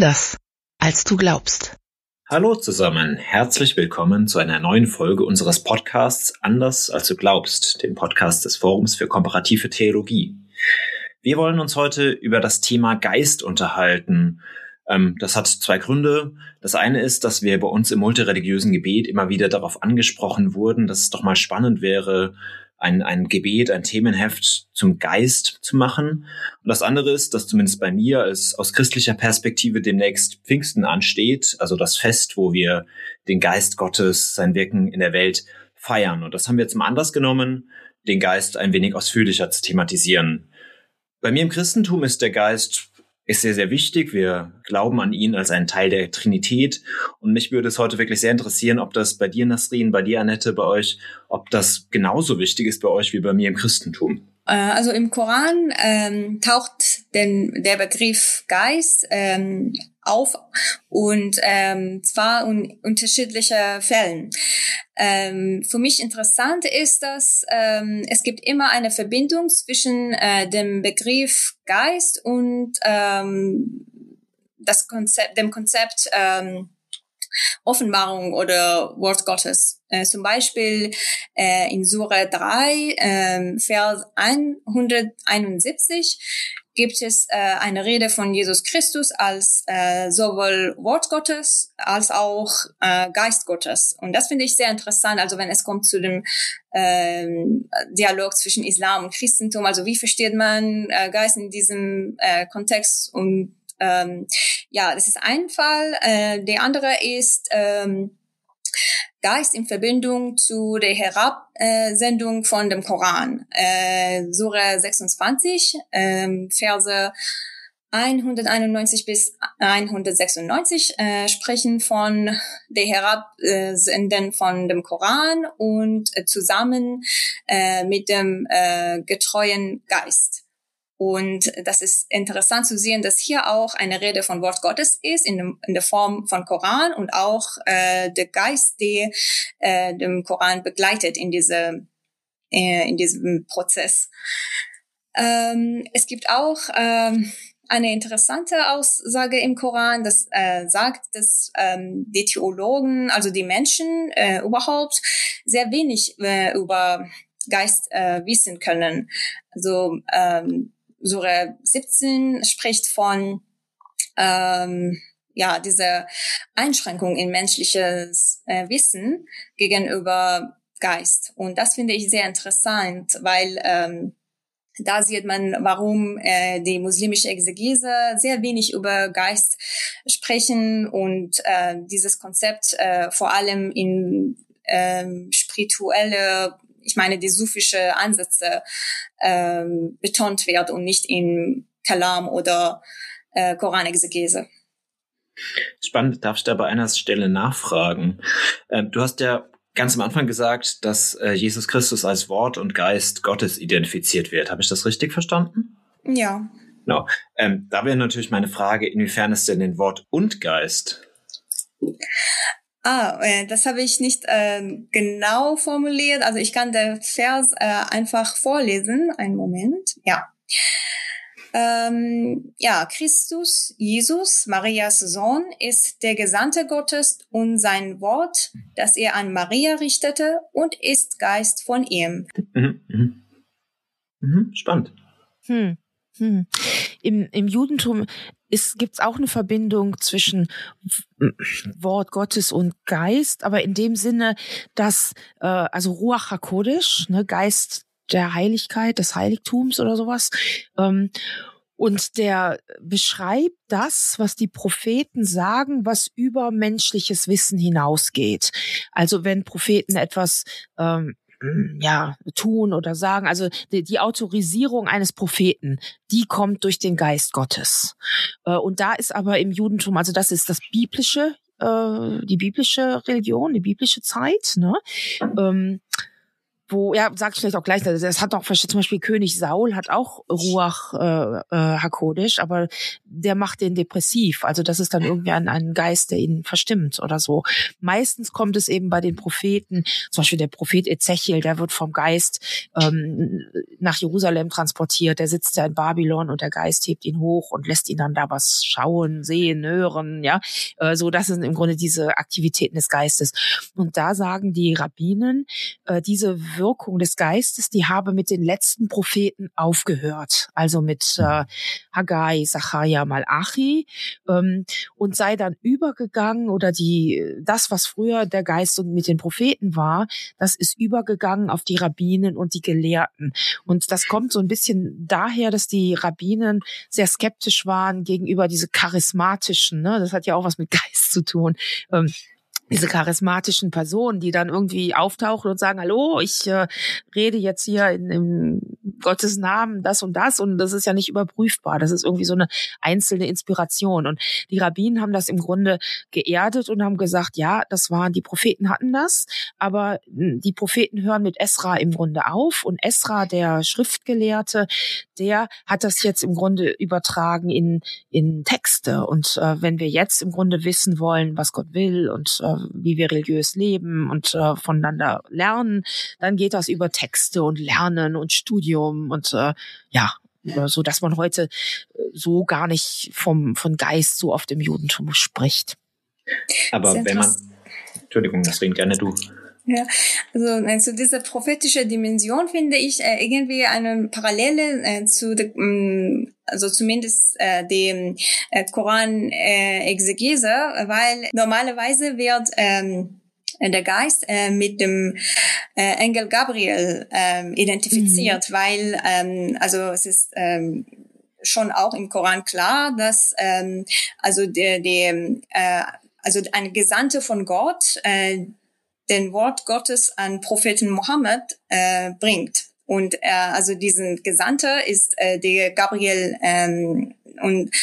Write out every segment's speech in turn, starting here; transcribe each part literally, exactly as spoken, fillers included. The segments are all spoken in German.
Anders, als du glaubst. Hallo zusammen, herzlich willkommen zu einer neuen Folge unseres Podcasts Anders, als du glaubst, dem Podcast des Forums für komparative Theologie. Wir wollen uns heute über das Thema Geist unterhalten. Ähm, das hat zwei Gründe. Das eine ist, dass wir bei uns im multireligiösen Gebet immer wieder darauf angesprochen wurden, dass es doch mal spannend wäre, ein, ein Gebet, ein Themenheft zum Geist zu machen. Und das andere ist, dass zumindest bei mir es aus christlicher Perspektive demnächst Pfingsten ansteht, also das Fest, wo wir den Geist Gottes, sein Wirken in der Welt feiern. Und das haben wir zum Anlass genommen, den Geist ein wenig ausführlicher zu thematisieren. Bei mir im Christentum ist der Geist ist sehr, sehr wichtig. Wir glauben an ihn als einen Teil der Trinität. Und mich würde es heute wirklich sehr interessieren, ob das bei dir, Nasrin, bei dir, Annette, bei euch, ob das genauso wichtig ist bei euch wie bei mir im Christentum. Also im Koran ähm, taucht denn der Begriff Geist ähm, auf und ähm, zwar in unterschiedlichen Fällen. Ähm, für mich interessant ist, dass ähm, es gibt immer eine Verbindung zwischen äh, dem Begriff Geist und ähm, das Konzept, dem Konzept ähm, Offenbarung oder Wort Gottes. Äh, zum Beispiel äh, in Sura drei, äh, Vers hunderteinundsiebzig gibt es äh, eine Rede von Jesus Christus als äh, sowohl Wort Gottes als auch äh, Geist Gottes. Und das finde ich sehr interessant, also wenn es kommt zu dem äh, Dialog zwischen Islam und Christentum, also wie versteht man äh, Geist in diesem äh, Kontext und Ähm, ja, das ist ein Fall. Äh, der andere ist ähm, Geist in Verbindung zu der Herabsendung von dem Koran. Äh, Sura sechsundzwanzig, äh, Verse hunderteinundneunzig bis hundertsechsundneunzig äh, sprechen von der Herabsenden von dem Koran und äh, zusammen äh, mit dem äh, getreuen Geist. Und das ist interessant zu sehen, dass hier auch eine Rede von Wort Gottes ist, in, dem, in der Form von Koran und auch äh, der Geist, der äh, dem Koran begleitet in, diese, äh, in diesem Prozess. Ähm, es gibt auch ähm, eine interessante Aussage im Koran, das äh, sagt, dass ähm, die Theologen, also die Menschen äh, überhaupt, sehr wenig äh, über Geist äh, wissen können. Also ähm, Sura siebzehn spricht von ähm, ja diese Einschränkung in menschliches äh, Wissen gegenüber Geist. Und das finde ich sehr interessant, weil ähm, da sieht man, warum äh, die muslimische Exegese sehr wenig über Geist sprechen und äh, dieses Konzept äh, vor allem in äh, spirituelle, ich meine, die sufische Ansätze ähm, betont wird und nicht in Kalam oder äh, Koranexegese. Spannend, darf ich da bei einer Stelle nachfragen? Ähm, du hast ja ganz am Anfang gesagt, dass äh, Jesus Christus als Wort und Geist Gottes identifiziert wird. Habe ich das richtig verstanden? Ja. Genau. Ähm, da wäre natürlich meine Frage, inwiefern ist denn den Wort und Geist? Ah, äh, das habe ich nicht äh, genau formuliert. Also ich kann den Vers äh, einfach vorlesen. Einen Moment. Ja. Ähm, ja, Christus, Jesus, Marias Sohn, ist der Gesandte Gottes und sein Wort, das er an Maria richtete, und ist Geist von ihm. Mhm, mhm. Mhm, spannend. Hm. Hm. Im, im Judentum gibt es auch eine Verbindung zwischen Wort Gottes und Geist, aber in dem Sinne, dass äh, also Ruach HaKodesh, ne, Geist der Heiligkeit, des Heiligtums oder sowas, ähm, und der beschreibt das, was die Propheten sagen, was über menschliches Wissen hinausgeht. Also wenn Propheten etwas ähm, ja, tun oder sagen. Also die, die Autorisierung eines Propheten, die kommt durch den Geist Gottes. Äh, und da ist aber im Judentum, also das ist das biblische, äh, die biblische Religion, die biblische Zeit, ne? Ähm, wo, ja, sag ich vielleicht auch gleich, das hat auch, zum Beispiel König Saul hat auch Ruach äh, äh, HaKodesh, aber der macht den depressiv. Also das ist dann irgendwie ein, ein Geist, der ihn verstimmt oder so. Meistens kommt es eben bei den Propheten, zum Beispiel der Prophet Ezechiel, der wird vom Geist ähm, nach Jerusalem transportiert, der sitzt ja in Babylon und der Geist hebt ihn hoch und lässt ihn dann da was schauen, sehen, hören, ja. Äh, so, das sind im Grunde diese Aktivitäten des Geistes. Und da sagen die Rabbinen, äh, diese Wirkung des Geistes, die habe mit den letzten Propheten aufgehört. Also mit äh, Haggai, Sacharja, Malachi, ähm, und sei dann übergegangen, oder die das, was früher der Geist und mit den Propheten war, das ist übergegangen auf die Rabbinen und die Gelehrten. Und das kommt so ein bisschen daher, dass die Rabbinen sehr skeptisch waren gegenüber diese charismatischen, ne, das hat ja auch was mit Geist zu tun, ähm, diese charismatischen Personen, die dann irgendwie auftauchen und sagen, hallo, ich äh, rede jetzt hier in, in Gottes Namen das und das, und das ist ja nicht überprüfbar. Das ist irgendwie so eine einzelne Inspiration. Und die Rabbinen haben das im Grunde geerdet und haben gesagt, ja, das waren, die Propheten hatten das, aber die Propheten hören mit Esra im Grunde auf, und Esra, der Schriftgelehrte, der hat das jetzt im Grunde übertragen in, in Texte. Und äh, wenn wir jetzt im Grunde wissen wollen, was Gott will und äh, wie wir religiös leben und äh, voneinander lernen, dann geht das über Texte und Lernen und Studium und äh, ja, so dass man heute so gar nicht vom von Geist so oft im Judentum spricht. Aber wenn man, Entschuldigung, das reden gerne du. Ja, also äh, zu dieser prophetischen Dimension finde ich äh, irgendwie eine Parallele äh, zu der, mh, also zumindest äh, dem äh, Koran-Exegese, äh, weil normalerweise wird ähm, der Geist äh, mit dem äh, Engel Gabriel äh, identifiziert, mhm. weil ähm, also es ist ähm, schon auch im Koran klar, dass ähm, also der, der äh, also eine Gesandte von Gott äh, den Wort Gottes an Propheten Mohammed äh, bringt. Und äh, also diesen Gesandte ist äh, der Gabriel ähm, und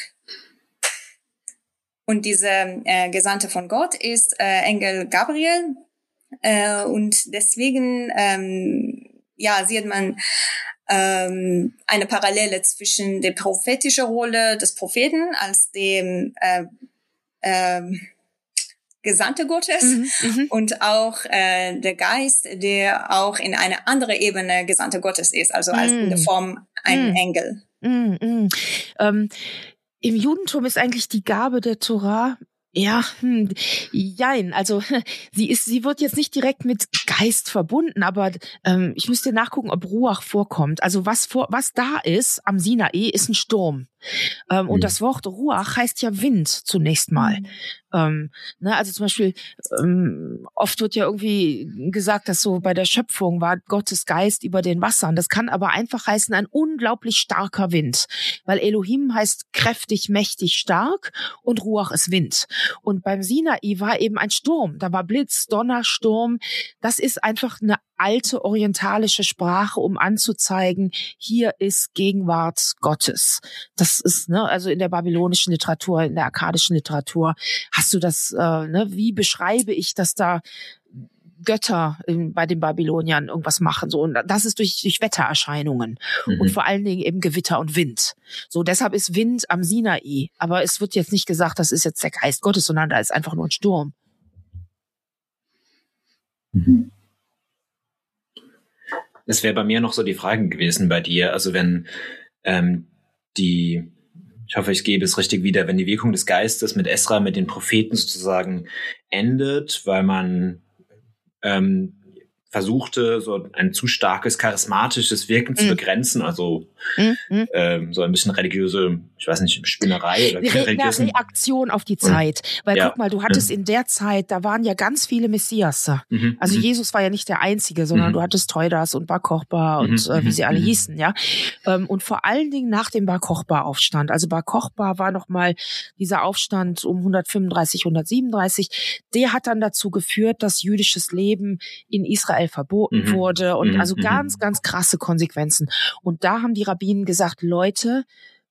und diese äh, Gesandte von Gott ist äh, Engel Gabriel äh, und deswegen ähm, ja sieht man ähm, eine Parallele zwischen der prophetischen Rolle des Propheten als dem äh, äh, Gesandte Gottes mhm, und auch äh, der Geist, der auch in eine andere Ebene Gesandte Gottes ist, also als in der Form ein mhm. Engel. Mhm, mhm. Ähm, im Judentum ist eigentlich die Gabe der Torah, ja, hm, jein, also sie ist, sie wird jetzt nicht direkt mit Geist verbunden, aber ähm, ich müsste nachgucken, ob Ruach vorkommt. Also was vor, was da ist am Sinai, ist ein Sturm. Ähm, mhm. Und das Wort Ruach heißt ja Wind zunächst mal. Mhm. Ähm, ne, also zum Beispiel, ähm, oft wird ja irgendwie gesagt, dass so bei der Schöpfung war Gottes Geist über den Wassern. Das kann aber einfach heißen, ein unglaublich starker Wind. Weil Elohim heißt kräftig, mächtig, stark und Ruach ist Wind. Und beim Sinai war eben ein Sturm. Da war Blitz, Donner, Sturm. Das ist einfach eine alte orientalische Sprache, um anzuzeigen, hier ist Gegenwart Gottes. Das ist, ne, also in der babylonischen Literatur, in der akkadischen Literatur, hast du das, äh, ne, wie beschreibe ich, dass da Götter in, bei den Babyloniern irgendwas machen, so, und das ist durch, durch Wettererscheinungen mhm. und vor allen Dingen eben Gewitter und Wind. So, deshalb ist Wind am Sinai, aber es wird jetzt nicht gesagt, das ist jetzt der Geist Gottes, sondern da ist einfach nur ein Sturm. Mhm. Das wäre bei mir noch so die Frage gewesen bei dir, also wenn ähm, die, ich hoffe, ich gebe es richtig wieder, wenn die Wirkung des Geistes mit Esra, mit den Propheten sozusagen endet, weil man ähm, versuchte, so ein zu starkes, charismatisches Wirken mhm. zu begrenzen, also mhm. ähm, so ein bisschen religiöse, ich weiß nicht, Spinnerei oder Re- religiösen... Reaktion auf die Zeit. Mhm. Weil ja. guck mal, du hattest ja. in der Zeit, da waren ja ganz viele Messiasse. Mhm. Also mhm. Jesus war ja nicht der Einzige, sondern mhm. du hattest Teudas und Bar Kochba und mhm. äh, wie sie alle mhm. hießen, ja. Ähm, und vor allen Dingen nach dem Bar Kochba-Aufstand. Also Bar Kochba war nochmal dieser Aufstand um hundertfünfunddreißig, hundertsiebenunddreißig. Der hat dann dazu geführt, dass jüdisches Leben in Israel verboten mhm. wurde und mhm. also ganz, ganz krasse Konsequenzen. Und da haben die Rabbinen gesagt, Leute,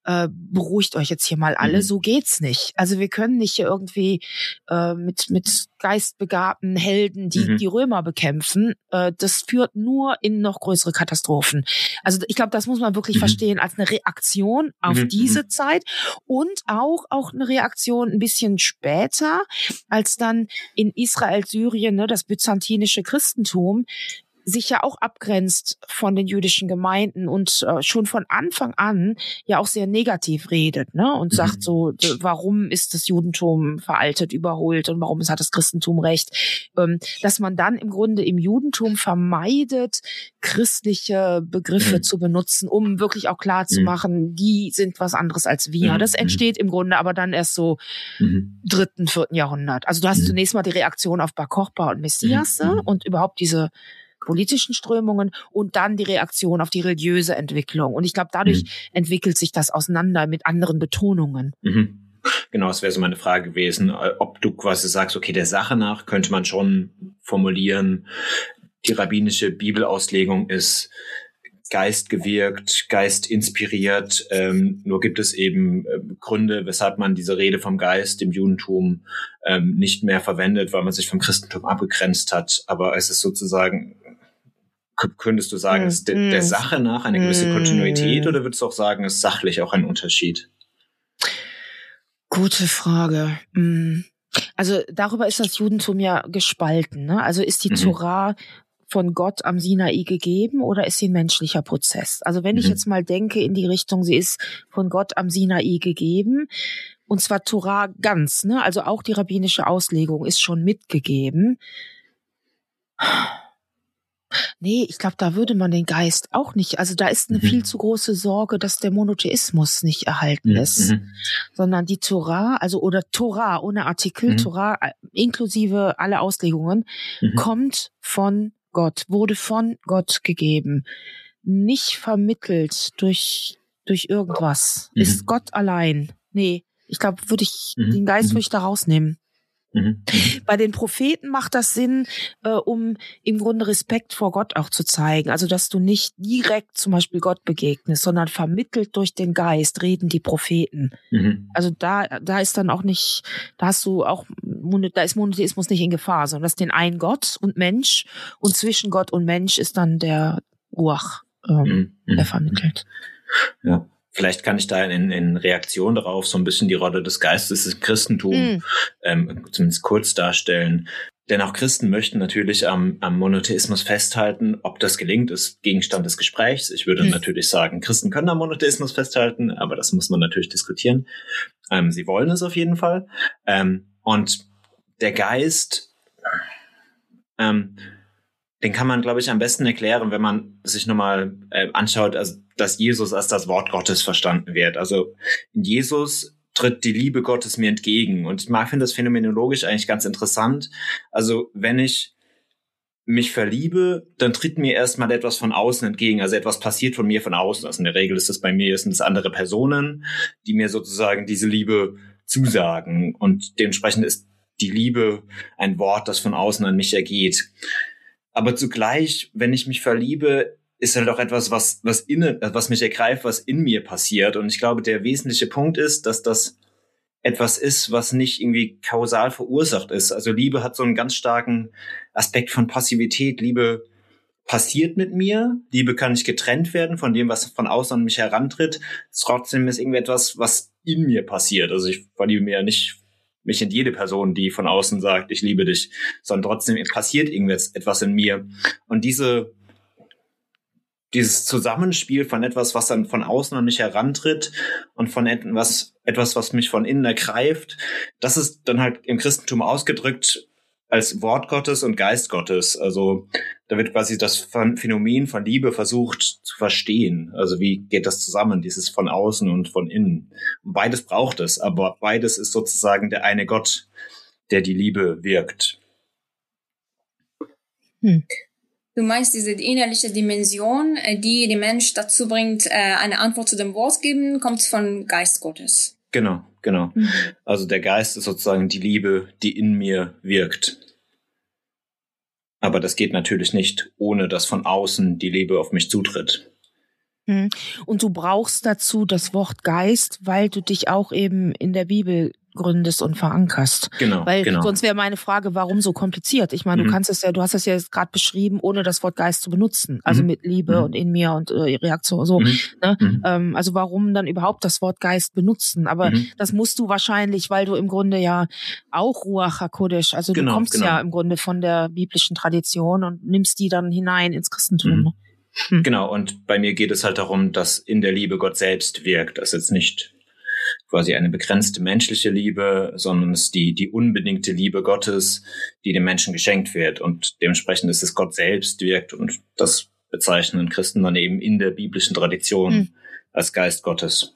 äh, beruhigt euch jetzt hier mal alle, mhm. so geht's nicht. Also wir können nicht hier irgendwie äh, mit mit geistbegabten Helden die mhm. die Römer bekämpfen. Äh, das führt nur in noch größere Katastrophen. Also ich glaube, das muss man wirklich mhm. verstehen als eine Reaktion auf mhm. diese Zeit und auch auch eine Reaktion ein bisschen später, als dann in Israel, Syrien, ne, das byzantinische Christentum sich ja auch abgrenzt von den jüdischen Gemeinden und äh, schon von Anfang an ja auch sehr negativ redet, ne, und mhm. sagt so, d- warum ist das Judentum veraltet, überholt und warum hat das Christentum recht, ähm, dass man dann im Grunde im Judentum vermeidet, christliche Begriffe mhm. zu benutzen, um wirklich auch klar zu mhm. machen, die sind was anderes als wir. Mhm. Das entsteht im Grunde aber dann erst so mhm. dritten, vierten Jahrhundert. Also du hast mhm. zunächst mal die Reaktion auf Bar Kochba und Messiasse mhm. und überhaupt diese politischen Strömungen und dann die Reaktion auf die religiöse Entwicklung. Und ich glaube, dadurch mhm. entwickelt sich das auseinander mit anderen Betonungen. Mhm. Genau, das wäre so meine Frage gewesen, ob du quasi sagst, okay, der Sache nach könnte man schon formulieren, die rabbinische Bibelauslegung ist geistgewirkt, geistinspiriert, ähm, nur gibt es eben äh, Gründe, weshalb man diese Rede vom Geist im Judentum ähm, nicht mehr verwendet, weil man sich vom Christentum abgegrenzt hat. Aber es ist sozusagen, könntest du sagen, es ist de- der Sache nach eine gewisse Kontinuität oder würdest du auch sagen, es ist sachlich auch ein Unterschied? Gute Frage. Also darüber ist das Judentum ja gespalten, ne? Also ist die mhm. Torah von Gott am Sinai gegeben oder ist sie ein menschlicher Prozess? Also wenn mhm. ich jetzt mal denke in die Richtung, sie ist von Gott am Sinai gegeben, und zwar Torah ganz, ne? Also auch die rabbinische Auslegung ist schon mitgegeben. Nee, ich glaube, da würde man den Geist auch nicht, also da ist eine mhm. viel zu große Sorge, dass der Monotheismus nicht erhalten mhm. ist, sondern die Torah, also oder Torah ohne Artikel, mhm. Torah inklusive alle Auslegungen, mhm. kommt von Gott, wurde von Gott gegeben, nicht vermittelt durch durch irgendwas, mhm. ist Gott allein. Nee, ich glaube, würde ich mhm. den Geist würde ich da rausnehmen. Mhm. Bei den Propheten macht das Sinn, äh, um im Grunde Respekt vor Gott auch zu zeigen. Also, dass du nicht direkt zum Beispiel Gott begegnest, sondern vermittelt durch den Geist reden die Propheten. Mhm. Also da, da ist dann auch nicht, da hast du auch, da ist Monotheismus nicht in Gefahr, sondern das ist den einen Gott und Mensch und zwischen Gott und Mensch ist dann der Ruach, ähm, mhm. der vermittelt. Ja. Vielleicht kann ich da in, in Reaktion darauf so ein bisschen die Rolle des Geistes im Christentum mm. ähm, zumindest kurz darstellen. Denn auch Christen möchten natürlich am, am Monotheismus festhalten. Ob das gelingt, ist Gegenstand des Gesprächs. Ich würde mm. natürlich sagen, Christen können am Monotheismus festhalten, aber das muss man natürlich diskutieren. Ähm, sie wollen es auf jeden Fall. Ähm, und der Geist, ähm, den kann man, glaube ich, am besten erklären, wenn man sich nochmal äh, anschaut, also dass Jesus als das Wort Gottes verstanden wird. Also in Jesus tritt die Liebe Gottes mir entgegen. Und ich finde das phänomenologisch eigentlich ganz interessant. Also wenn ich mich verliebe, dann tritt mir erstmal etwas von außen entgegen. Also etwas passiert von mir von außen. Also in der Regel ist das bei mir, sind es andere Personen, die mir sozusagen diese Liebe zusagen. Und dementsprechend ist die Liebe ein Wort, das von außen an mich ergeht. Aber zugleich, wenn ich mich verliebe, ist halt auch etwas, was, was innen, was mich ergreift, was in mir passiert. Und ich glaube, der wesentliche Punkt ist, dass das etwas ist, was nicht irgendwie kausal verursacht ist. Also Liebe hat so einen ganz starken Aspekt von Passivität. Liebe passiert mit mir. Liebe kann nicht getrennt werden von dem, was von außen an mich herantritt. Trotzdem ist irgendwie etwas, was in mir passiert. Also ich verliebe mir ja nicht mich in jede Person, die von außen sagt, ich liebe dich, sondern trotzdem passiert irgendwas etwas in mir. Und diese dieses Zusammenspiel von etwas, was dann von außen an mich herantritt und von etwas, etwas, was mich von innen ergreift, das ist dann halt im Christentum ausgedrückt als Wort Gottes und Geist Gottes. Also da wird quasi das Phänomen von Liebe versucht zu verstehen. Also wie geht das zusammen, dieses von außen und von innen? Und beides braucht es, aber beides ist sozusagen der eine Gott, der die Liebe wirkt. Hm. Du meinst diese innerliche Dimension, die den Mensch dazu bringt, eine Antwort zu dem Wort geben, kommt von Geist Gottes. Genau, genau. Mhm. Also der Geist ist sozusagen die Liebe, die in mir wirkt. Aber das geht natürlich nicht, ohne dass von außen die Liebe auf mich zutritt. Und du brauchst dazu das Wort Geist, weil du dich auch eben in der Bibel gründest und verankerst. Genau, Weil genau. sonst wäre meine Frage, warum so kompliziert? Ich meine, mhm. du kannst es ja, du hast es ja jetzt gerade beschrieben, ohne das Wort Geist zu benutzen. Also mhm. mit Liebe mhm. und in mir und äh, Reaktion so. Mhm. Ne? Mhm. Ähm, also warum dann überhaupt das Wort Geist benutzen? Aber mhm. das musst du wahrscheinlich, weil du im Grunde ja auch Ruach HaKodesh, also genau, du kommst genau. ja im Grunde von der biblischen Tradition und nimmst die dann hinein ins Christentum. Mhm. Ne? Hm. Genau, und bei mir geht es halt darum, dass in der Liebe Gott selbst wirkt. Das ist jetzt nicht quasi eine begrenzte menschliche Liebe, sondern es ist die, die unbedingte Liebe Gottes, die dem Menschen geschenkt wird. Und dementsprechend ist es Gott selbst wirkt. Und das bezeichnen Christen dann eben in der biblischen Tradition hm. als Geist Gottes.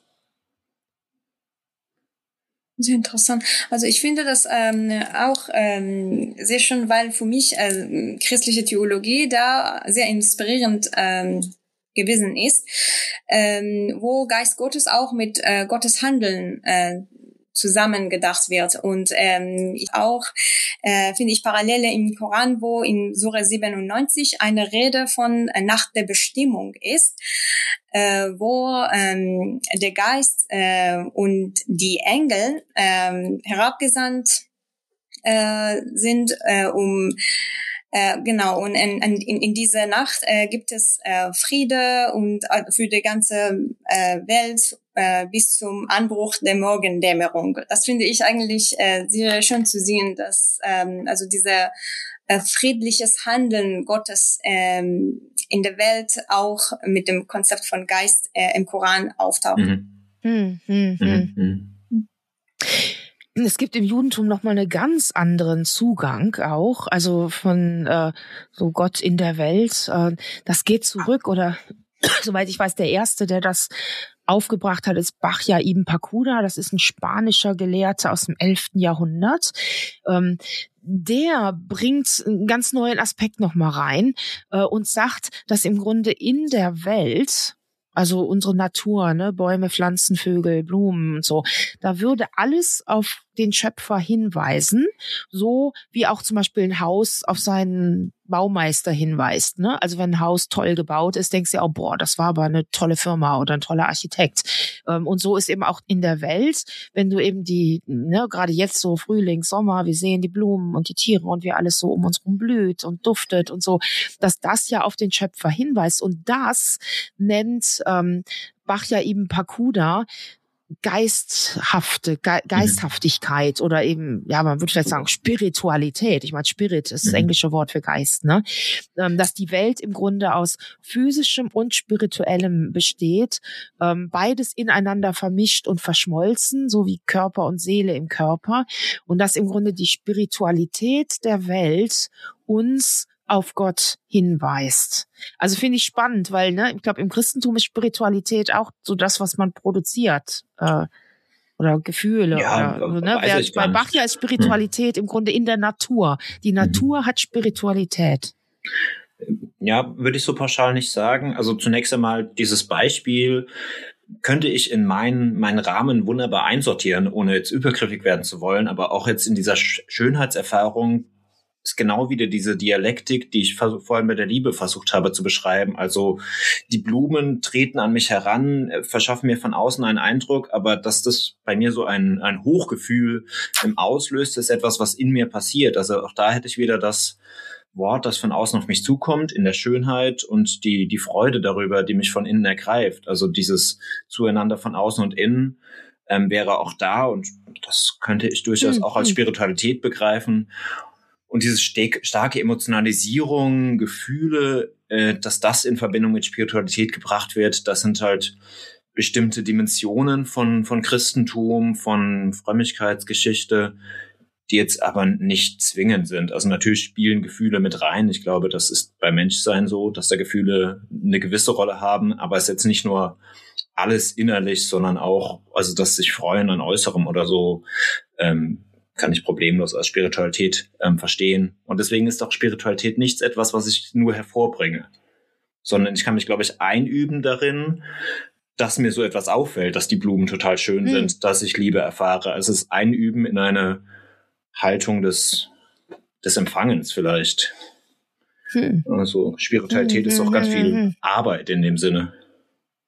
Sehr interessant. Also ich finde das ähm, auch ähm, sehr schön, weil für mich äh, christliche Theologie da sehr inspirierend ähm, gewesen ist, ähm, wo Geist Gottes auch mit äh, Gottes Handeln äh, zusammengedacht wird. Und ähm, auch äh, finde ich Parallele im Koran, wo in Sure siebenundneunzig eine Rede von äh, nach der Bestimmung ist, äh, wo ähm, der Geist äh, und die Engel äh, herabgesandt äh, sind, äh, um Äh, genau, und in, in, in dieser Nacht äh, gibt es äh, Friede und äh, für die ganze äh, Welt äh, bis zum Anbruch der Morgendämmerung. Das finde ich eigentlich äh, sehr schön zu sehen, dass ähm, also dieser äh, friedliches Handeln Gottes ähm, in der Welt auch mit dem Konzept von Geist äh, im Koran auftaucht. Mhm. Hm, hm, hm. Mhm. Es gibt im Judentum noch mal einen ganz anderen Zugang auch, also von äh, so Gott in der Welt. Äh, das geht zurück, oder soweit ich weiß, der erste, der das aufgebracht hat, ist Bachya ibn Pacuda. Das ist ein spanischer Gelehrter aus dem elften Jahrhundert. Ähm, der bringt einen ganz neuen Aspekt noch mal rein äh, und sagt, dass im Grunde in der Welt, also unsere Natur, ne, Bäume, Pflanzen, Vögel, Blumen und so, da würde alles auf den Schöpfer hinweisen, so wie auch zum Beispiel ein Haus auf seinen Baumeister hinweist, ne? Also wenn ein Haus toll gebaut ist, denkst du ja auch, boah, das war aber eine tolle Firma oder ein toller Architekt. Und so ist eben auch in der Welt, wenn du eben die, ne, gerade jetzt so Frühling, Sommer, wir sehen die Blumen und die Tiere und wie alles so um uns rum blüht und duftet und so, dass das ja auf den Schöpfer hinweist. Und das nennt ähm, Bachya ibn Pacuda geisthafte, Ge- Geisthaftigkeit oder eben, ja, man würde vielleicht sagen Spiritualität. Ich meine, Spirit ist das englische Wort für Geist, ne? Ähm, dass die Welt im Grunde aus physischem und spirituellem besteht, ähm, beides ineinander vermischt und verschmolzen, so wie Körper und Seele im Körper, und dass im Grunde die Spiritualität der Welt uns auf Gott hinweist. Also finde ich spannend, weil, ne, ich glaube, im Christentum ist Spiritualität auch so das, was man produziert, äh, oder Gefühle, ja, oder, ne? Wer, bei Bachya ist Spiritualität hm. im Grunde in der Natur. Die Natur mhm. hat Spiritualität. Ja, würde ich so pauschal nicht sagen. Also zunächst einmal dieses Beispiel könnte ich in meinen, meinen Rahmen wunderbar einsortieren, ohne jetzt übergriffig werden zu wollen, aber auch jetzt in dieser Sch- Schönheitserfahrung ist genau wieder diese Dialektik, die ich vers- vorhin mit der Liebe versucht habe zu beschreiben. Also die Blumen treten an mich heran, verschaffen mir von außen einen Eindruck, aber dass das bei mir so ein, ein Hochgefühl im auslöst, ist etwas, was in mir passiert. Also auch da hätte ich wieder das Wort, das von außen auf mich zukommt, in der Schönheit und die, die Freude darüber, die mich von innen ergreift. Also dieses Zueinander von außen und innen ähm, wäre auch da, und das könnte ich durchaus hm, auch als Spiritualität begreifen. Und diese starke Emotionalisierung, Gefühle, äh, dass das in Verbindung mit Spiritualität gebracht wird, das sind halt bestimmte Dimensionen von, von Christentum, von Frömmigkeitsgeschichte, die jetzt aber nicht zwingend sind. Also natürlich spielen Gefühle mit rein. Ich glaube, das ist beim Menschsein so, dass da Gefühle eine gewisse Rolle haben, aber es ist jetzt nicht nur alles innerlich, sondern auch, also dass sich Freuen an Äußerem oder so, ähm, kann ich problemlos als Spiritualität ähm, verstehen. Und deswegen ist auch Spiritualität nichts etwas, was ich nur hervorbringe, sondern ich kann mich, glaube ich, einüben darin, dass mir so etwas auffällt, dass die Blumen total schön hm. sind, dass ich Liebe erfahre. Also es ist Einüben in eine Haltung des, des Empfangens vielleicht. Hm. Also Spiritualität hm, ist auch hm, ganz hm, viel hm. Arbeit in dem Sinne.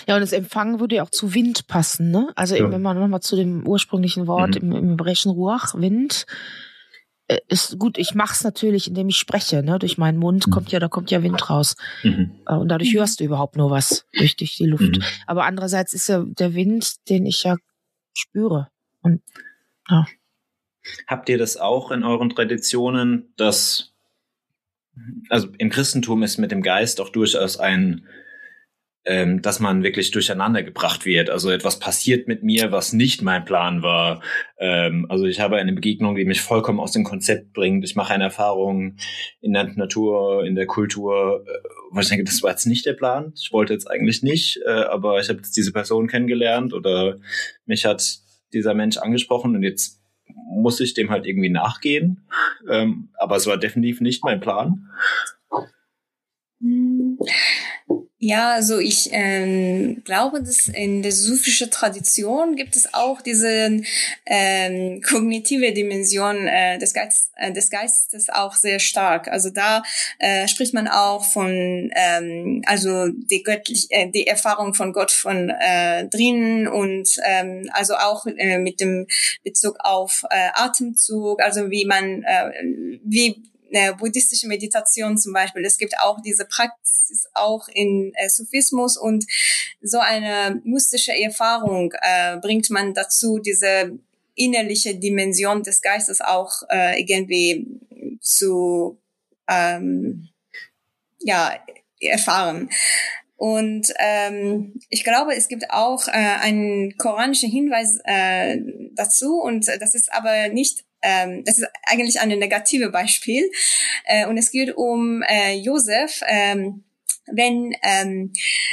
Ja, und das Empfangen würde ja auch zu Wind passen, ne? Also ja. eben, wenn man nochmal zu dem ursprünglichen Wort mhm. im, im hebräischen Ruach, Wind, äh, ist gut, ich mach's natürlich, indem ich spreche, ne? Durch meinen Mund mhm. kommt ja, da kommt ja Wind raus. Mhm. Und dadurch hörst du überhaupt nur was durch, durch die Luft. Mhm. Aber andererseits ist ja der Wind, den ich ja spüre. Und ja. Habt ihr das auch in euren Traditionen, dass, also im Christentum ist mit dem Geist auch durchaus ein, ähm, dass man wirklich durcheinander gebracht wird. Also etwas passiert mit mir, was nicht mein Plan war. Ähm, also ich habe eine Begegnung, die mich vollkommen aus dem Konzept bringt. Ich mache eine Erfahrung in der Natur, in der Kultur, wo ich denke, das war jetzt nicht der Plan. Ich wollte jetzt eigentlich nicht, äh, aber ich habe jetzt diese Person kennengelernt oder mich hat dieser Mensch angesprochen und jetzt muss ich dem halt irgendwie nachgehen. Ähm, aber es war definitiv nicht mein Plan. Ja, also ich ähm, glaube, dass in der sufischen Tradition gibt es auch diese ähm, kognitive Dimension äh, des, Geist, äh, des Geistes auch sehr stark. Also da äh, spricht man auch von ähm, also die göttlich äh, die Erfahrung von Gott von äh, drinnen und ähm, also auch äh, mit dem Bezug auf äh, Atemzug, also wie man äh, wie eine buddhistische Meditation zum Beispiel. Es gibt auch diese Praxis auch in äh, Sufismus und so eine mystische Erfahrung äh, bringt man dazu, diese innerliche Dimension des Geistes auch äh, irgendwie zu ähm, ja erfahren. Und ähm, ich glaube, es gibt auch äh, einen koranischen Hinweis äh, dazu und das ist aber nicht Ähm, das ist eigentlich ein negatives Beispiel. Äh, und es geht um äh, Josef, ähm, wenn ähm,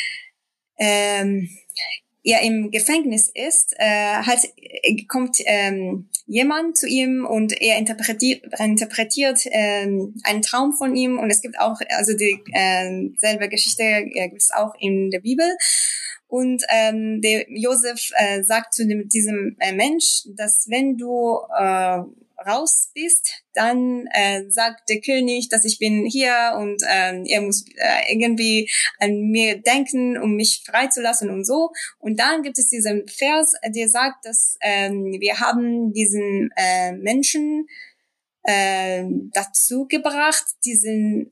ähm, er im Gefängnis ist, äh, halt kommt ähm, jemand zu ihm und er interpretiert, interpretiert ähm, einen Traum von ihm und es gibt auch, also die äh, selbe Geschichte äh, gibt es auch in der Bibel. Und ähm, der Josef äh, sagt zu dem, diesem äh, Mensch, dass wenn du äh, raus bist, dann äh, sagt der König, dass ich bin hier und ähm, er muss äh, irgendwie an mir denken, um mich freizulassen und so. Und dann gibt es diesen Vers, der sagt, dass ähm, wir haben diesen äh, Menschen äh, dazu gebracht, diesen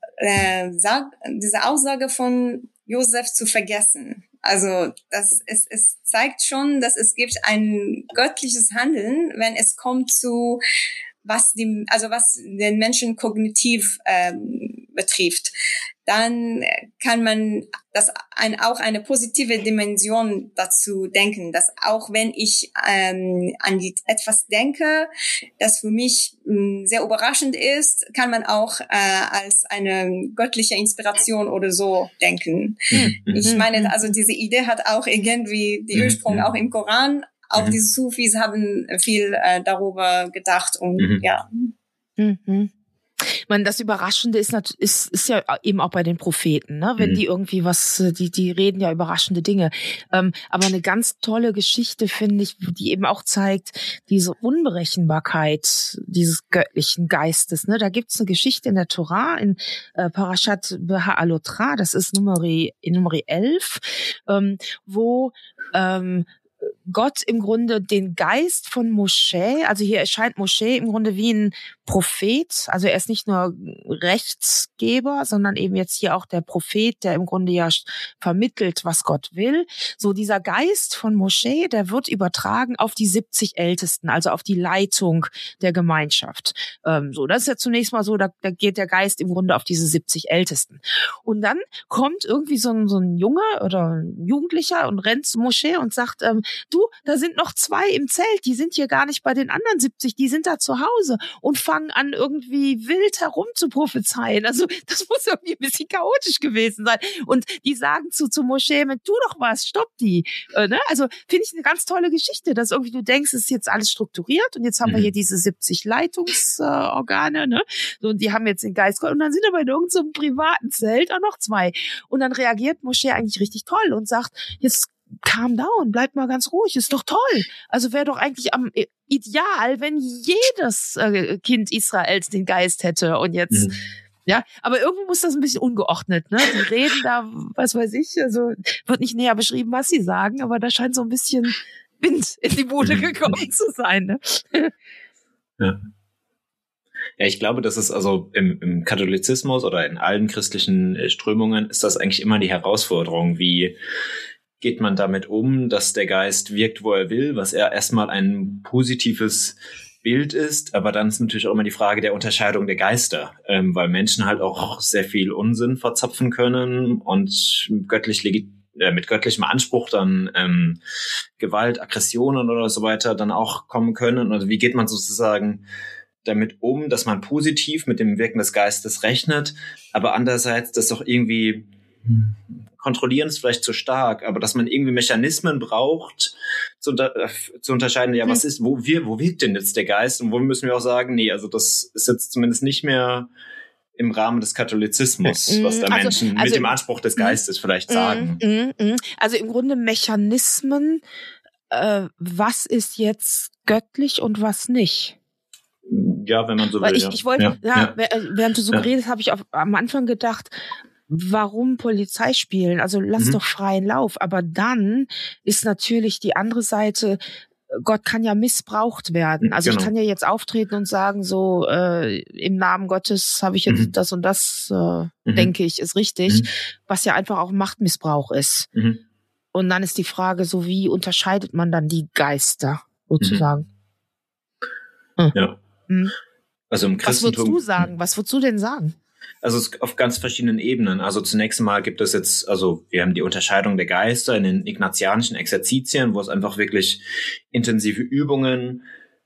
äh, sag, diese Aussage von Josef zu vergessen. Also das es, es zeigt schon, dass es gibt ein göttliches Handeln, wenn es kommt zu was dem, also was den Menschen kognitiv ähm, betrifft. Dann kann man das ein, auch eine positive Dimension dazu denken, dass auch wenn ich ähm, an die, etwas denke, das für mich mh, sehr überraschend ist, kann man auch äh, als eine göttliche Inspiration oder so denken. Mhm. Ich meine, also diese Idee hat auch irgendwie die Ursprung mhm. auch im Koran. Auch mhm. die Sufis haben viel äh, darüber gedacht und mhm. ja. Mhm. Ich meine, das Überraschende ist, ist, ist ja eben auch bei den Propheten, ne? Wenn mhm. die irgendwie was, die, die reden ja überraschende Dinge. Ähm, aber eine ganz tolle Geschichte, finde ich, die eben auch zeigt, diese Unberechenbarkeit dieses göttlichen Geistes, ne? Da gibt's eine Geschichte in der Tora, in äh, Parashat Beha'alotra, das ist Numeri, in Numeri elf, ähm, wo, ähm, Gott im Grunde den Geist von Moschee, also hier erscheint Moschee im Grunde wie ein Prophet, also er ist nicht nur Rechtsgeber, sondern eben jetzt hier auch der Prophet, der im Grunde ja vermittelt, was Gott will. So dieser Geist von Moschee, der wird übertragen auf die siebzig Ältesten, also auf die Leitung der Gemeinschaft. Ähm, so, das ist ja zunächst mal so, da, da geht der Geist im Grunde auf diese siebzig Ältesten. Und dann kommt irgendwie so ein, so ein Junge oder ein Jugendlicher und rennt zur Moschee und sagt, ähm, du, da sind noch zwei im Zelt, die sind hier gar nicht bei den anderen siebzig, die sind da zu Hause und fangen an, irgendwie wild herum zu prophezeien. Also das muss irgendwie ein bisschen chaotisch gewesen sein. Und die sagen zu, zu Moschee, tu doch was, stopp die. Äh, ne? Also finde ich eine ganz tolle Geschichte, dass irgendwie du denkst, es ist jetzt alles strukturiert und jetzt haben mhm. wir hier diese siebzig Leitungsorgane, äh, ne? So, und die haben jetzt den Geist und dann sind aber in irgendeinem so privaten Zelt auch noch zwei. Und dann reagiert Moschee eigentlich richtig toll und sagt, jetzt calm down, bleib mal ganz ruhig, ist doch toll. Also wäre doch eigentlich am ideal, wenn jedes äh, Kind Israels den Geist hätte und jetzt, mhm. Ja, aber irgendwie muss das ein bisschen ungeordnet, ne? Die reden da, was weiß ich, also wird nicht näher beschrieben, was sie sagen, aber da scheint so ein bisschen Wind in die Bude gekommen zu sein, ne? Ja. Ja, ich glaube, das ist also im, im Katholizismus oder in allen christlichen Strömungen ist das eigentlich immer die Herausforderung, wie geht man damit um, dass der Geist wirkt, wo er will, was er erstmal ein positives Bild ist, aber dann ist natürlich auch immer die Frage der Unterscheidung der Geister, ähm, weil Menschen halt auch sehr viel Unsinn verzapfen können und göttlich legit äh, mit göttlichem Anspruch dann ähm, Gewalt, Aggressionen oder so weiter dann auch kommen können. Also wie geht man sozusagen damit um, dass man positiv mit dem Wirken des Geistes rechnet, aber andererseits das doch irgendwie kontrollieren ist vielleicht zu stark, aber dass man irgendwie Mechanismen braucht, zu, unter, zu unterscheiden, ja, was ist, wo wir, wo wirkt denn jetzt der Geist und wo müssen wir auch sagen, nee, also das ist jetzt zumindest nicht mehr im Rahmen des Katholizismus, was da also, Menschen also, mit dem Anspruch des Geistes vielleicht sagen. Also im Grunde Mechanismen, äh, was ist jetzt göttlich und was nicht? Ja, wenn man so will. Weil ich, ja. ich wollte, ja, ja, ja. während du so ja. geredet, habe ich auf, am Anfang gedacht, warum Polizei spielen? Also lass mhm. doch freien Lauf. Aber dann ist natürlich die andere Seite, Gott kann ja missbraucht werden. Also genau. Ich kann ja jetzt auftreten und sagen, so äh, im Namen Gottes habe ich jetzt mhm. das und das, äh, mhm. denke ich, ist richtig, mhm. was ja einfach auch Machtmissbrauch ist. Mhm. Und dann ist die Frage, so wie unterscheidet man dann die Geister sozusagen? Mhm. Ja. Mhm. Also im Christentum. Was würdest du sagen? Was würdest du denn sagen? Also es auf ganz verschiedenen Ebenen. Also zunächst mal gibt es jetzt, also wir haben die Unterscheidung der Geister in den ignatianischen Exerzitien, wo es einfach wirklich intensive Übungen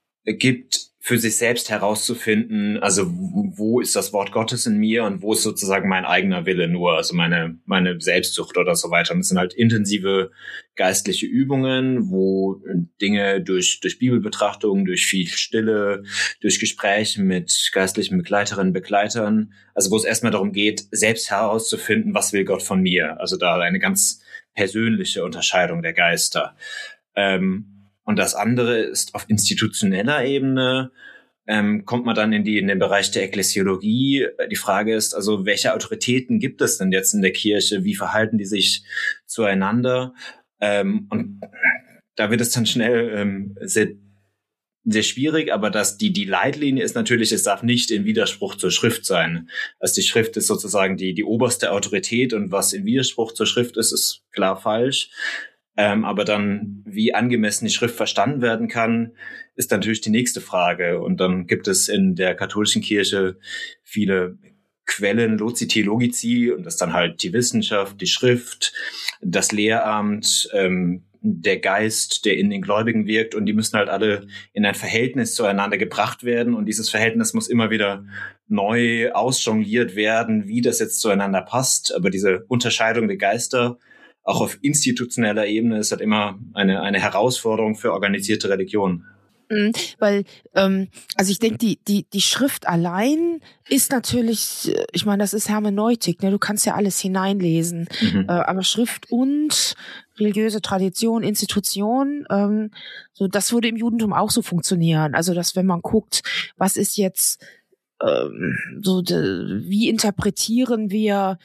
gibt, für sich selbst herauszufinden, also wo ist das Wort Gottes in mir und wo ist sozusagen mein eigener Wille nur, also meine meine Selbstsucht oder so weiter. Und es sind halt intensive geistliche Übungen, wo Dinge durch durch Bibelbetrachtung, durch viel Stille, durch Gespräche mit geistlichen Begleiterinnen, Begleitern, also wo es erstmal darum geht, selbst herauszufinden, was will Gott von mir. Also da eine ganz persönliche Unterscheidung der Geister. Ähm, Und das andere ist auf institutioneller Ebene, ähm, kommt man dann in die in den Bereich der Ekklesiologie. Die Frage ist also, welche Autoritäten gibt es denn jetzt in der Kirche? Wie verhalten die sich zueinander? Ähm, und da wird es dann schnell ähm, sehr, sehr schwierig, aber dass die die Leitlinie ist natürlich, es darf nicht in Widerspruch zur Schrift sein. Also die Schrift ist sozusagen die die oberste Autorität und was in Widerspruch zur Schrift ist, ist klar falsch. Ähm, aber dann, wie angemessen die Schrift verstanden werden kann, ist natürlich die nächste Frage. Und dann gibt es in der katholischen Kirche viele Quellen, Logiti, Logici, und das ist dann halt die Wissenschaft, die Schrift, das Lehramt, ähm, der Geist, der in den Gläubigen wirkt. Und die müssen halt alle in ein Verhältnis zueinander gebracht werden. Und dieses Verhältnis muss immer wieder neu ausjongliert werden, wie das jetzt zueinander passt. Aber diese Unterscheidung der Geister auch auf institutioneller Ebene ist halt immer eine eine Herausforderung für organisierte Religion. Mhm, weil, ähm, also ich denke, die die die Schrift allein ist natürlich, ich meine, das ist Hermeneutik, ne? Du kannst ja alles hineinlesen, mhm. äh, aber Schrift und religiöse Tradition, Institution, ähm, so das würde im Judentum auch so funktionieren. Also dass, wenn man guckt, was ist jetzt ähm, so, de, wie interpretieren wir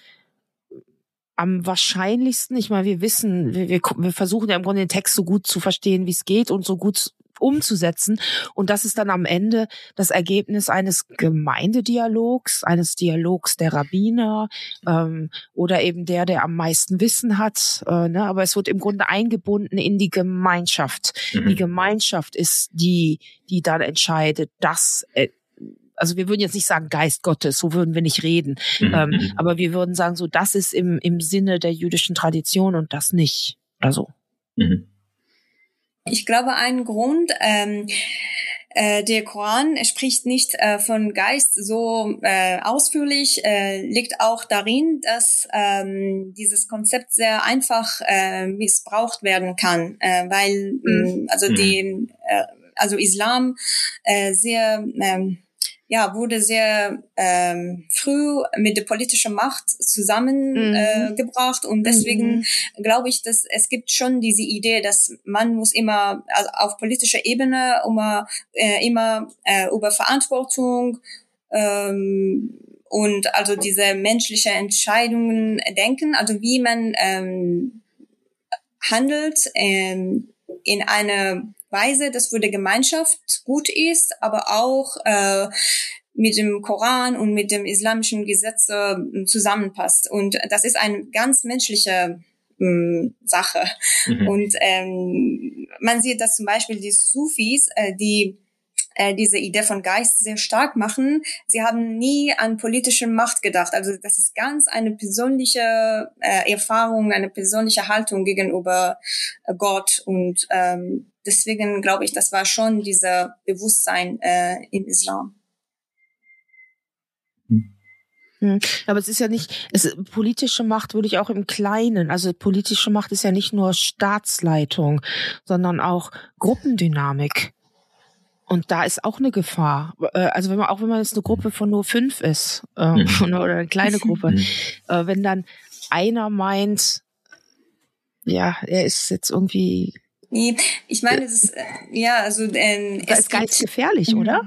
am wahrscheinlichsten, ich meine, wir wissen, wir, wir, wir versuchen ja im Grunde den Text so gut zu verstehen, wie es geht und so gut umzusetzen. Und das ist dann am Ende das Ergebnis eines Gemeindedialogs, eines Dialogs der Rabbiner ähm, oder eben der, der am meisten Wissen hat. Äh, ne? Aber es wird im Grunde eingebunden in die Gemeinschaft. Mhm. Die Gemeinschaft ist die, die dann entscheidet, dass äh, also wir würden jetzt nicht sagen Geist Gottes, so würden wir nicht reden. Mhm. Ähm, aber wir würden sagen, so das ist im im Sinne der jüdischen Tradition und das nicht. Also. Mhm. Ich glaube, ein Grund, ähm, äh, der Koran spricht nicht äh, von Geist so äh, ausführlich, äh, liegt auch darin, dass ähm, dieses Konzept sehr einfach äh, missbraucht werden kann, äh, weil mhm. also mhm. die äh, also Islam äh, sehr ähm, ja, wurde sehr ähm, früh mit der politischen Macht zusammengebracht mhm. äh, und deswegen mhm. glaube ich, dass es gibt schon diese Idee, dass man muss immer also auf politischer Ebene immer, äh, immer äh, über Verantwortung ähm, und also diese menschliche Entscheidungen denken, also wie man ähm, handelt ähm, in einer Weise, dass für die Gemeinschaft gut ist, aber auch äh, mit dem Koran und mit dem islamischen Gesetz äh, zusammenpasst. Und das ist eine ganz menschliche ähm, Sache. Mhm. Und ähm, man sieht, dass zum Beispiel die Sufis, äh, die äh, diese Idee von Geist sehr stark machen, sie haben nie an politische Macht gedacht. Also das ist ganz eine persönliche äh, Erfahrung, eine persönliche Haltung gegenüber äh, Gott. Und ähm, deswegen glaube ich, das war schon dieser Bewusstsein äh, im Islam. Aber es ist ja nicht, es, politische Macht würde ich auch im Kleinen, also politische Macht ist ja nicht nur Staatsleitung, sondern auch Gruppendynamik. Und da ist auch eine Gefahr. Also wenn man, auch wenn man jetzt eine Gruppe von nur fünf ist, äh, mhm. oder eine kleine Gruppe, mhm. äh, wenn dann einer meint, ja, er ist jetzt irgendwie. Nee, ich meine, das ist, ja, also, ähm, das ist ganz gefährlich, mhm. oder?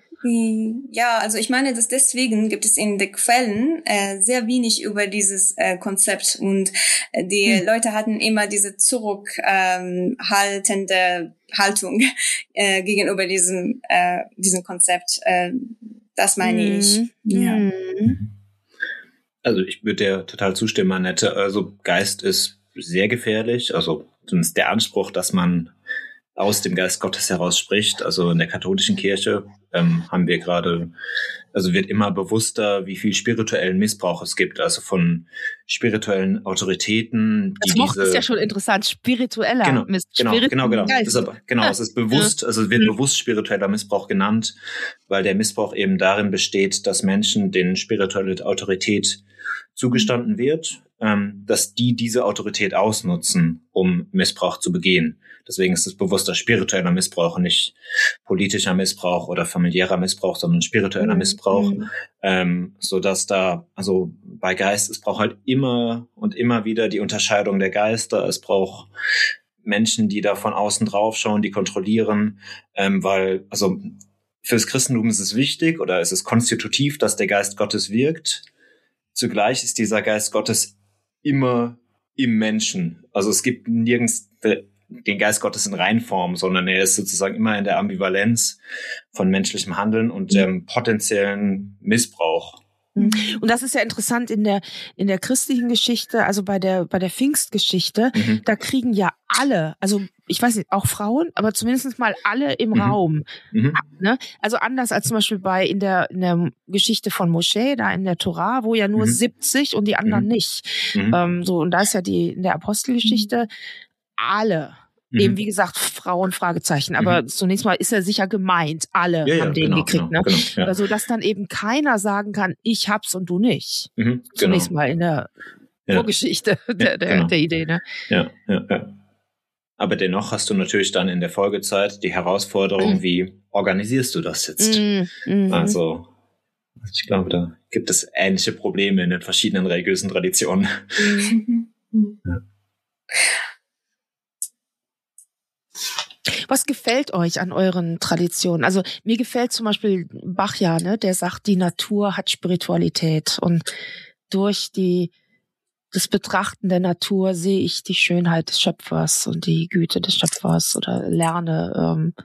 Ja, also ich meine, dass deswegen gibt es in den Quellen äh, sehr wenig über dieses äh, Konzept und äh, die hm. Leute hatten immer diese zurückhaltende ähm, Haltung äh, gegenüber diesem äh, diesem Konzept. Äh, das meine hm. ich. Ja. Also ich würde dir total zustimmen, Annette. Also Geist ist sehr gefährlich. Also zumindest der Anspruch, dass man aus dem Geist Gottes heraus spricht. Also in der katholischen Kirche ähm, haben wir gerade, also wird immer bewusster, wie viel spirituellen Missbrauch es gibt, also von spirituellen Autoritäten. Die das Wort ist ja schon interessant, spiritueller genau, Missbrauch. Genau, genau, genau. Deshalb, genau, es ist bewusst, also es wird mhm. bewusst spiritueller Missbrauch genannt, weil der Missbrauch eben darin besteht, dass Menschen denen spirituelle Autorität zugestanden wird, ähm, dass die diese Autorität ausnutzen, um Missbrauch zu begehen. Deswegen ist es bewusster spiritueller Missbrauch, nicht politischer Missbrauch oder familiärer Missbrauch, sondern spiritueller mhm. Missbrauch, ähm, so dass da, also bei Geist, es braucht halt immer und immer wieder die Unterscheidung der Geister. Es braucht Menschen, die da von außen drauf schauen, die kontrollieren, ähm, weil, also fürs Christentum ist es wichtig oder ist es konstitutiv, dass der Geist Gottes wirkt. Zugleich ist dieser Geist Gottes immer im Menschen. Also es gibt nirgends den Geist Gottes in Reinform, sondern er ist sozusagen immer in der Ambivalenz von menschlichem Handeln und ähm, potenziellen Missbrauch. Und das ist ja interessant in der in der christlichen Geschichte, also bei der bei der Pfingstgeschichte, mhm. da kriegen ja alle, also ich weiß nicht, auch Frauen, aber zumindest mal alle im mhm. Raum. Mhm. Ne? Also anders als zum Beispiel bei in der in der Geschichte von Moschee, da in der Tora, wo ja nur mhm. siebzig und die anderen mhm. nicht. Mhm. Ähm, so, und da ist ja die in der Apostelgeschichte alle. Mhm. Eben, wie gesagt, Frauen, Fragezeichen. Aber mhm. zunächst mal ist er sicher gemeint. Alle ja, haben ja, den genau, gekriegt. Genau, ne? genau, ja. Also, dass dann eben keiner sagen kann, ich hab's und du nicht. Mhm, zunächst genau. mal in der ja. Vorgeschichte der, ja, der, genau. der Idee. Ne? Ja, ja, ja. Aber dennoch hast du natürlich dann in der Folgezeit die Herausforderung, mhm. wie organisierst du das jetzt? Mhm. Also, ich glaube, da gibt es ähnliche Probleme in den verschiedenen religiösen Traditionen. Mhm. ja. Was gefällt euch an euren Traditionen? Also mir gefällt zum Beispiel Bach ja, ne, der sagt, die Natur hat Spiritualität und durch die das Betrachten der Natur sehe ich die Schönheit des Schöpfers und die Güte des Schöpfers oder lerne, ähm,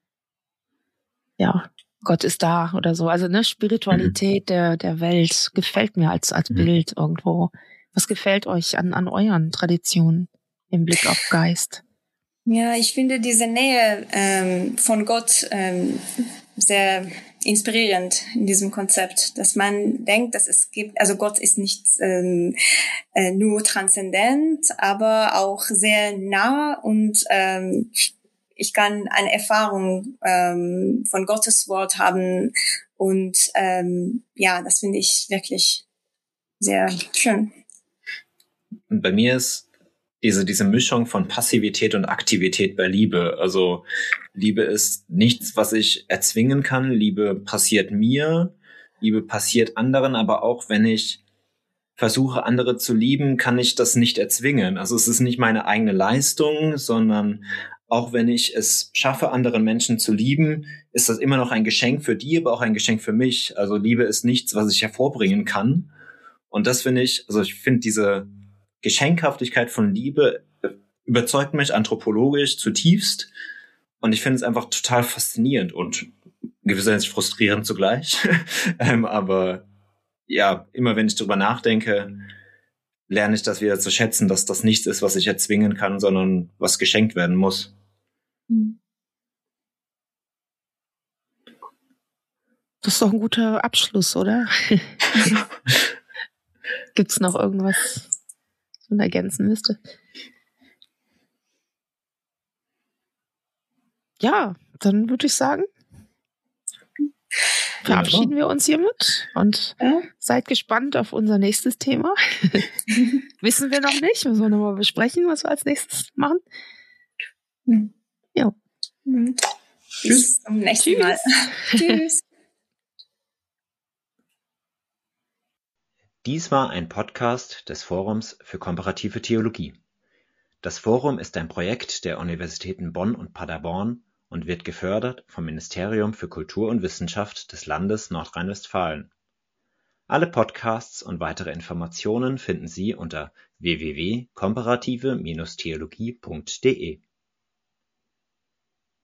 ja, Gott ist da oder so. Also ne, Spiritualität mhm. der der Welt gefällt mir als als mhm. Bild irgendwo. Was gefällt euch an an euren Traditionen im Blick auf Geist? Ja, ich finde diese Nähe ähm, von Gott ähm, sehr inspirierend in diesem Konzept, dass man denkt, dass es gibt, also Gott ist nicht ähm, äh, nur transzendent, aber auch sehr nah und ähm, ich kann eine Erfahrung ähm, von Gottes Wort haben und ähm, ja, das finde ich wirklich sehr schön. Und bei mir ist diese diese Mischung von Passivität und Aktivität bei Liebe. Also Liebe ist nichts, was ich erzwingen kann. Liebe passiert mir, Liebe passiert anderen, aber auch wenn ich versuche, andere zu lieben, kann ich das nicht erzwingen. Also es ist nicht meine eigene Leistung, sondern auch wenn ich es schaffe, anderen Menschen zu lieben, ist das immer noch ein Geschenk für die, aber auch ein Geschenk für mich. Also Liebe ist nichts, was ich hervorbringen kann. Und das finde ich, also ich finde diese Geschenkhaftigkeit von Liebe überzeugt mich anthropologisch zutiefst. Und ich finde es einfach total faszinierend und gewissermaßen frustrierend zugleich. ähm, aber ja, immer wenn ich drüber nachdenke, lerne ich das wieder zu schätzen, dass das nichts ist, was ich erzwingen kann, sondern was geschenkt werden muss. Das ist doch ein guter Abschluss, oder? Gibt's noch irgendwas, was man ergänzen müsste? Ja, dann würde ich sagen, verabschieden wir uns hiermit und Ja. seid gespannt auf unser nächstes Thema. Wissen wir noch nicht, müssen wir nochmal besprechen, was wir als nächstes machen. Ja. Bis zum nächsten Mal. Tschüss. Dies war ein Podcast des Forums für komparative Theologie. Das Forum ist ein Projekt der Universitäten Bonn und Paderborn und wird gefördert vom Ministerium für Kultur und Wissenschaft des Landes Nordrhein-Westfalen. Alle Podcasts und weitere Informationen finden Sie unter w w w punkt komparative Bindestrich theologie punkt d e.